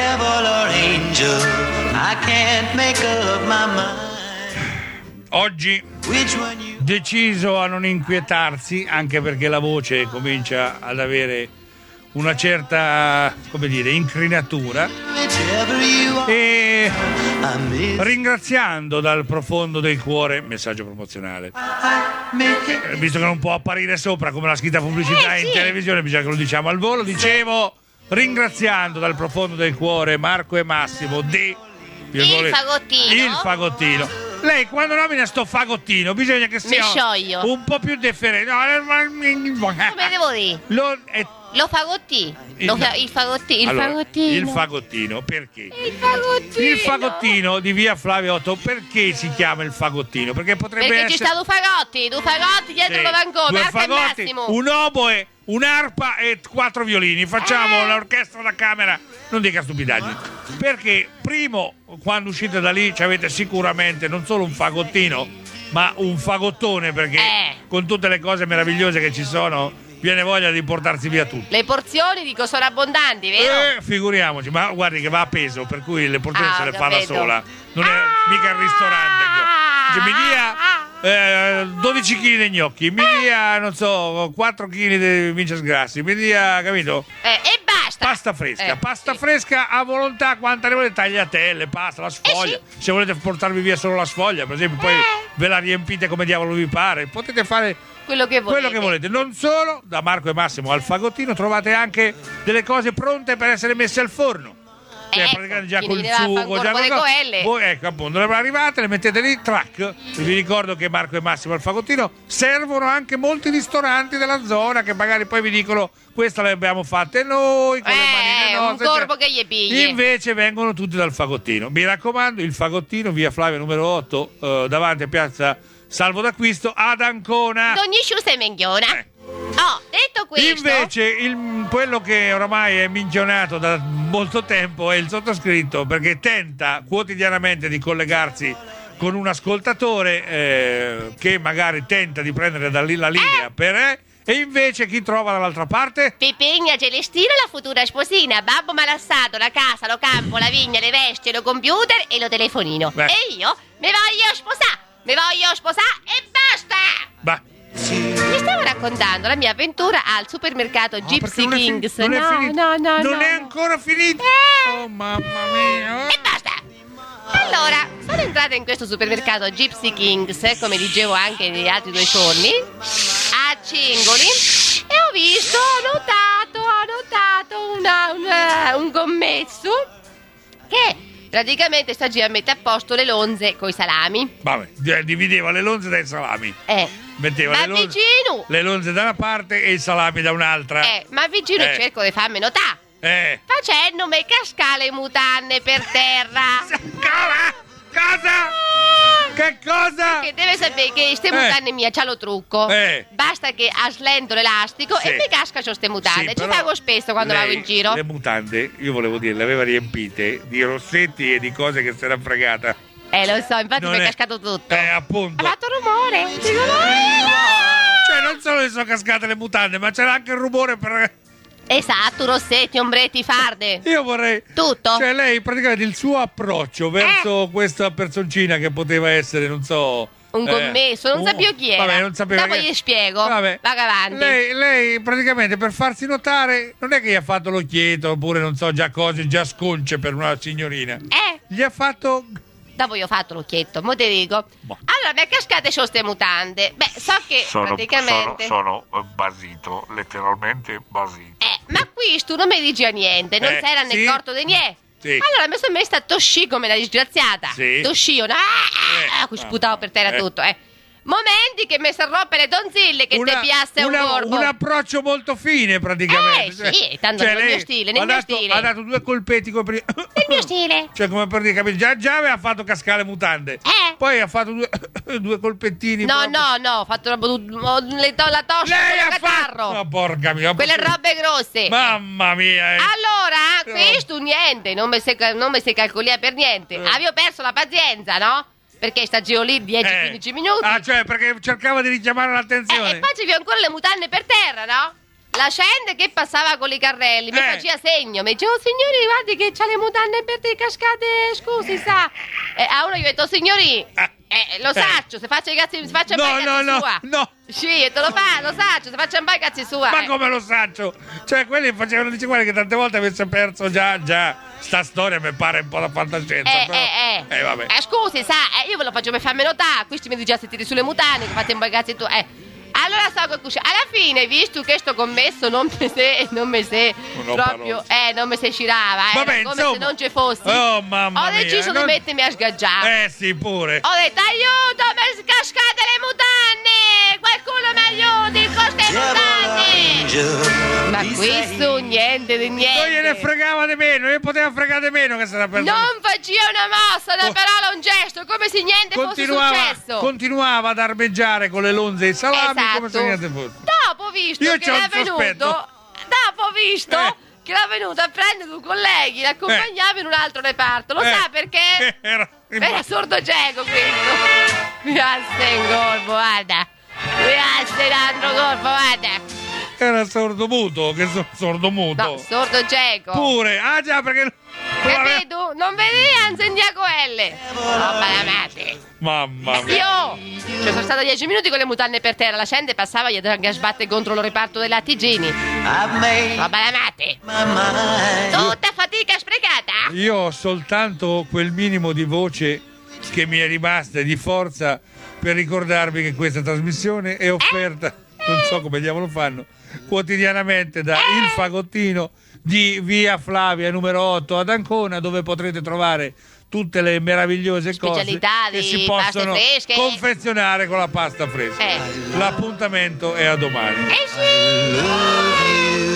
devil or angel, I can't make up my mind. Oggi deciso a non inquietarsi, anche perché la voce comincia ad avere una certa, come dire, incrinatura, e ringraziando dal profondo del cuore, messaggio promozionale, visto che non può apparire sopra come la scritta pubblicità in televisione, bisogna che lo diciamo al volo. Dicevo, ringraziando dal profondo del cuore Marco e Massimo di il fagottino. Lei quando nomina sto fagottino bisogna che sia un po' più differente. Come devo dire? Lo fagottino. Il fagottino, perché? Il fagottino di via Flavio Otto, perché si chiama il fagottino? Perché c'è stato due fagotti dietro lo vangone, due Marco fagotti, e Massimo. un oboe, un'arpa e 4 violini. Facciamo l'orchestra da camera, non dica stupidaggini. Perché primo, quando uscite da lì, ci avete sicuramente non solo un fagottino, ma un fagottone, perché con tutte le cose meravigliose che ci sono viene voglia di portarsi via tutto. Le porzioni sono abbondanti, vero? Figuriamoci, ma guardi che va a peso, per cui le porzioni se le fa da sola. Non è mica il ristorante. Cioè, mi dia 12 kg di gnocchi, mi dia, non so, 4 kg di Vinces Grassi, mi dia, capito? E basta. Pasta fresca a volontà, quanta ne volete, tagliatelle, pasta, la sfoglia. Se volete portarvi via solo la sfoglia, per esempio, poi ve la riempite come diavolo vi pare. Potete fare quello che volete. Non solo, da Marco e Massimo al fagottino trovate anche delle cose pronte per essere messe al forno. Cioè, praticamente già col sugo, già voi, ecco, appunto, le arrivate, le mettete lì, track. Vi ricordo che Marco e Massimo al fagottino servono anche molti ristoranti della zona, che magari poi vi dicono: questa le abbiamo fatte noi con le manine nostre, un corpo che gli pigli. Invece vengono tutti dal fagottino. Mi raccomando, il fagottino, via Flavia numero 8, davanti a piazza Salvo d'Acquisto ad Ancona. Ogni sciusta e menghiona. Detto questo, invece quello che oramai è minchionato da molto tempo è il sottoscritto, perché tenta quotidianamente di collegarsi con un ascoltatore che magari tenta di prendere da lì la linea e invece chi trova dall'altra parte? Pipigna Celestina, la futura sposina, babbo malassato, la casa, lo campo, la vigna, le vesti, lo computer e lo telefonino. E io mi voglio sposare e basta. Vi stavo raccontando la mia avventura al supermercato Gypsy Kings. Non è ancora finito. Oh mamma mia. E basta. Allora, sono entrata in questo supermercato Gypsy Kings, come dicevo anche negli altri 2 giorni, a Cingoli, e ho notato un commesso che praticamente sta a mettere a posto le lonze coi salami. Vabbè, divideva le lonze dai salami. Metteva le lonze da una parte e i salami da un'altra. Ma vicino cerco di farmi notare. Facendomi cascare le mutande per terra. Cosa? Che cosa? Che deve sapere che ste mutande mie c'ha lo trucco. Basta che slento l'elastico e mi casca su ste mutande. Ci pago spesso quando vado in giro. Le mutande, io volevo dire, le aveva riempite di rossetti e di cose che si era fregata. Lo so, infatti mi è cascato tutto. Appunto. Ha fatto rumore. Cioè, non solo le sono cascate le mutande, ma c'era anche il rumore per... Esatto, rossetti, ombretti, farde. Io vorrei... Tutto. Cioè, lei praticamente il suo approccio verso questa personcina che poteva essere, non so... Un commesso, non sapevo chi era. Vabbè, non sapevo. Dopo gli spiego. Vabbè. Vaga avanti. Lei praticamente per farsi notare non è che gli ha fatto l'occhietto oppure non so già cose, già sconce per una signorina. Gli ha fatto... Dopo io ho fatto l'occhietto, mo te dico. Allora, mi è cascate su ste mutande. Beh, so che praticamente... Sono basito, letteralmente basito. Ma qui tu non mi dici a niente, non sei né corto di niente. Allora mi sono messa a tossì come una disgraziata. Tossì, sputavo per terra tutto, Momenti che mi si rompe le tonzille, che te piasse un corpo. Un approccio molto fine praticamente. Sì, tanto nel mio stile, Ha dato 2 colpetti come per... Nel mio stile. Cioè come per dire, capito? Già aveva fatto cascare le mutande. Poi ha fatto 2 colpettini. No, ho fatto la tosse con il catarro. No, porca mia. Quelle robe grosse. Mamma mia. Allora, questo niente, non mi si calcolia per niente. Avevo perso la pazienza, no? Perché sta giro lì 10-15 minuti. Cioè perché cercava di richiamare l'attenzione. E poi c'avevo ancora le mutande per terra, no? la scende che passava con i carrelli, mi faceva segno, mi diceva, signori, guardi che c'ha le mutande per te cascate, scusi, sa. E a uno gli ho detto, signori, lo saccio, se faccia i cazzi, si faccia un po' i cazzi sua. No. Sì, te lo fa, lo saccio, se faccia un po' i cazzi sua. Ma come lo saccio? Cioè, quelli facevano, dice, guarda che tante volte avesse perso già. Sta storia mi pare un po' da fantascienza. Vabbè. Scusi, sa, io ve lo faccio per farmi notare, questi mi dice a sentire sulle mutande, che fate un po' i cazzi tu, Allora stavo a cuscire. Alla fine, visto che sto commesso, non mi se proprio, non mi se girava, vabbè, come insomma, se non ci fossi. Oh, mamma Ho deciso di mettermi a sgaggiare. Sì, pure. Ho detto, aiuto, mi cascate le mutande! Qualcuno mi aiuti, costa le mutande! Ma questo niente di niente. Non gliene fregava di meno, ne poteva fregare di meno che sarà per non faceva una mossa, una parola, un gesto, come se niente fosse successo. Continuava ad armeggiare con le lonze e i salami, come se niente fosse. Dopo visto che era venuto a prendere due colleghi, l'accompagnava in un altro reparto. Lo sa perché? Era sordo cieco questo. Mi alza in corpo, guarda. Mi alza in altro corpo, guarda. Era sordomuto, che sordomuto. No, sordo cieco. Pure, già, perché... Capito? Non vedeva, insegna quelle. Mamma mia. Io sono stata 10 minuti con le mutande per terra. La scende passava gli a sbattere contro lo reparto dei lattigini. Tutta fatica sprecata. Io ho soltanto quel minimo di voce che mi è rimasta, di forza, per ricordarvi che questa trasmissione è offerta, non so come diavolo fanno, quotidianamente da Il Fagottino di via Flavia numero 8 ad Ancona, dove potrete trovare tutte le meravigliose cose che si possono confezionare con la pasta fresca. L'appuntamento è a domani. Sì.